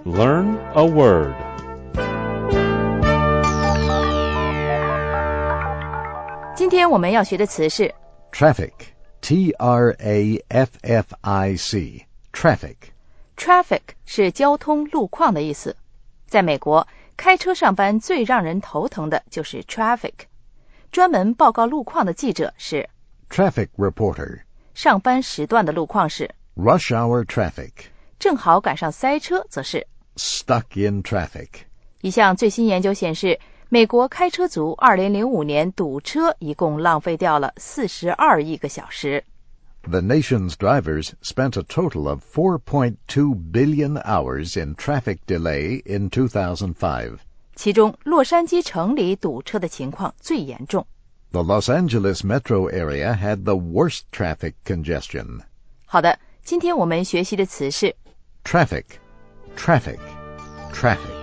Learn a word. 今天我们要学的词是 Traffic, T-R-A-F-F-I-C, Traffic. Traffic 是交通路况的意思。在美国，开车上班最让人头疼的就是 traffic。专门报告路况的记者是 Traffic reporter. 上班时段的路况是 Rush hour traffic. 正好赶上塞车则是 Stuck in traffic. 一项最新研究显示，美国开车族2005年堵车一共浪费掉了42亿个小时。 The nation's drivers spent a total of 4.2 billion hours in traffic delay in 2005. 其中，洛杉矶城里堵车的情况最严重。 The Los Angeles metro area had the worst traffic congestion. 好的，今天我们学习的词是 Traffic, traffic, traffic.